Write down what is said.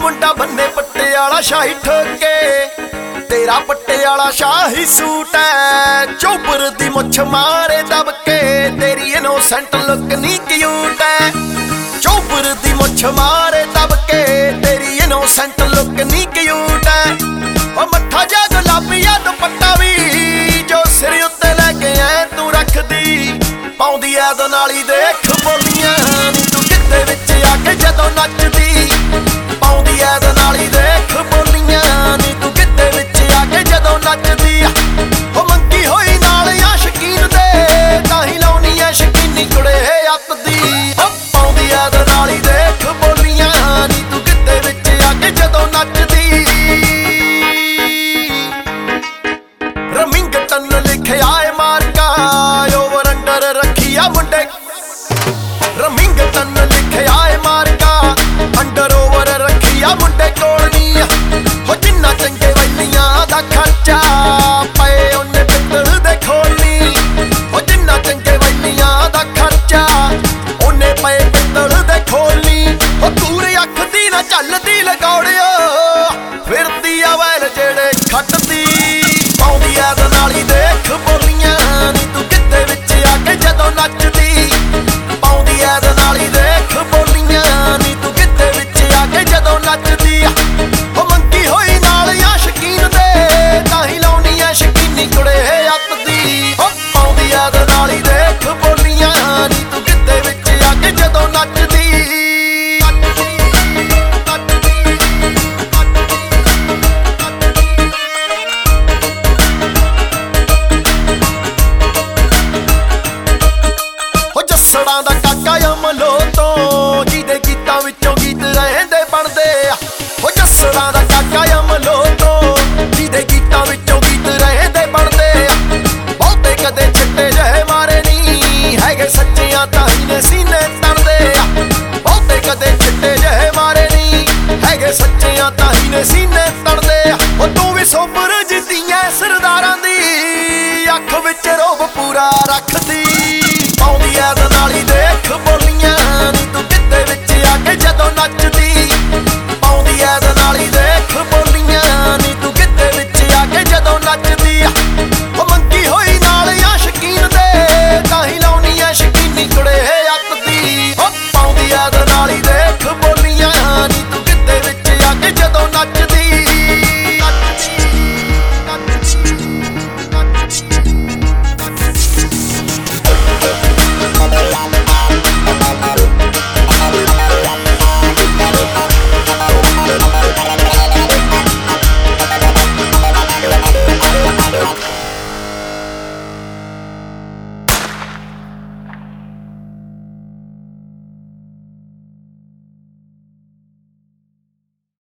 ਮੁੰਡਾ ਬੰਨੇ ਪੱਟੇ ਵਾਲਾ ਸ਼ਾਹੀ ਠੋਕੇ, ਤੇਰਾ ਪੱਟੇ ਵਾਲਾ ਸ਼ਾਹੀ ਸੂਟ ਐ। ਚੋਬਰ ਦੀ ਮੁੱਛ ਮਾਰੇ ਦਬ ਕੇ, ਤੇਰੀ ਇਨੋਸੈਂਟ ਲੁੱਕ ਨੀ ਕਿਊਟ ਐ। ਚੋਬਰ ਦੀ ਮੁੱਛ ਮਾਰੇ ਦਬ ਕੇ, ਤੇਰੀ ਇਨੋਸੈਂਟ ਲੁੱਕ ਨੀ ਕਿਊਟ ਐ। ਉਹ ਮੱਥਾ ਜਾ ਗੁਲਾਬੀਆ ਦੁਪੱਟਾ ਵੀ ਜੋ ਸਿਰ ਉੱਤੇ ਲੈ ਕੇ ਐ ਤੂੰ ਰੱਖਦੀ, ਪਾਉਂਦੀ ਐ ਦੁਨਾਲੀ ਦੇਖ ਬੋਲੀਆਂ ਨੀ ਤੂੰ ਕਿੱਤੇ ਵਿੱਚ ਆ ਕੇ ਜਦੋਂ ਨੱਚਦੀ, ਪਾਉਂਦੀ ਐ ਦੁਨਾਲੀ ਦੇਖ ਬੋਲੀਆਂ ਨੀ ਤੂੰ ਕਿੱਤੇ ਵਿੱਚ ਆ ਕੇ ਜਦੋਂ ਨੱਚਦੀ। ਉਹ ਮੰਗੀ ਹੋਈ ਨਾਲ ਆ ਸ਼ਕੀਨ ਦੇ, ਤਾਂ ਹੀ ਲਾਉਣੀ ਐ ਸ਼ਕੀਨੀ ਕੁੜੇ ਅੱਤ ਦੀ। ਉਹ ਪਾਉਂਦੀ ਐ ਦੁਨਾਲੀ ਦੇਖ ਬੋਲੀਆਂ ਨੀ ਤੂੰ ਕਿੱਤੇ ਵਿੱਚ ਆ ਕੇ ਜਦੋਂ ਨੱਚਦੀ। ਰਮਿੰਗਟਨ ਲਿਖਿਆ ਏ ਮਾਰਕਾ, ਓਵਰ ਅੰਡਰ ਰੱਖੀ ਆ ਮੁੰਡੇ। ਰਮਿੰਗਟਨ ਲਿਖਿਆ ਏ ਮਾਰਕਾ, ਅੰਡਰ ਓਵਰ ਰੱਖੀ ਆ ਮੁੰਡੇ।